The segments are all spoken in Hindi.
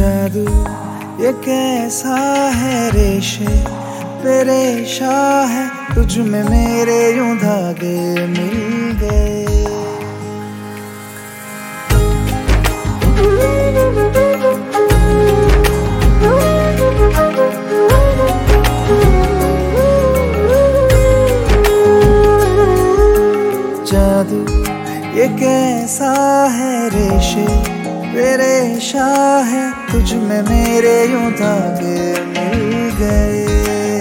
जादू ये कैसा है रेशे पे रेशा है, तुझ में मेरे यूं धागे मिल गए। जादू ये कैसा है रेशे पे रेशा है, तुझ में मेरे यूं धागे मिल गए।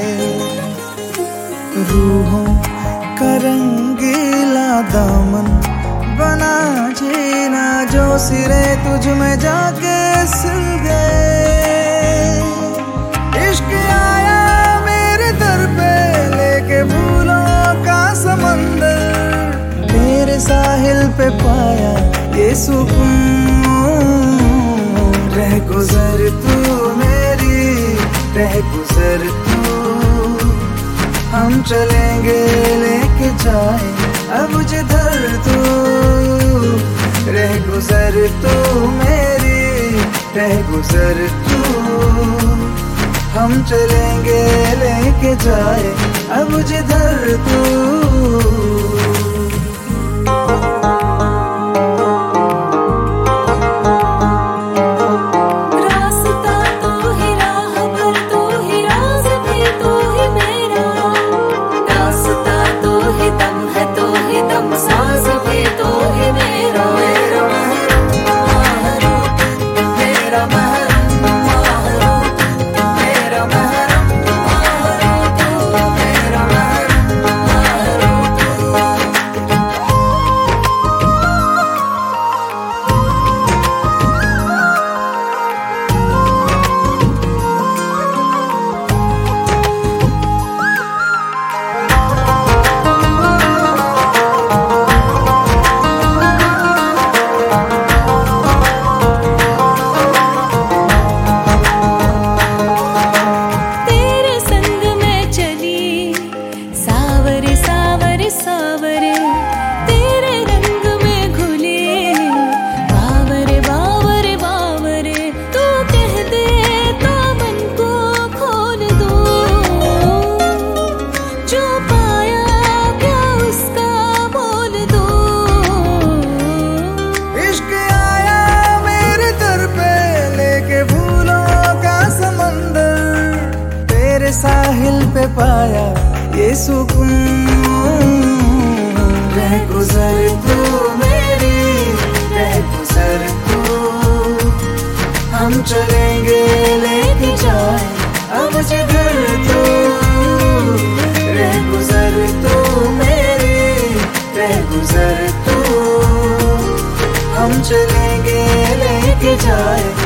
रूहों का रंगीला दामन बना जीना, जो सिरे तुझ में जाके सिल गए। इश्क आया मेरे दर पे लेके भूलों का समंदर, तेरे साहिल पे पाया ये सुकून। रह गुजर तू मेरी, रह गुजर तू, हम चलेंगे लेके जाए अब जिधर तू। रह गुजर तू मेरी, रह गुजर तू, हम चलेंगे लेके जाए अब जिधर तू। सावरे तेरे रंग में घुले, बावरे बावरे बावरे, तू कह दे तो मन को खोल दो। जो पाया क्या उसका बोल दो। इश्क आया मेरे दर पे लेके भूलों का समंदर, तेरे साहिल पे पाया ये सुकून। रह गुजर तू मेरी, रह गुजर तू, हम चलेंगे लेके जाए अब जिधर तू। रह गुजर तू मेरी, रह गुजर तू, हम चलेंगे लेके जाए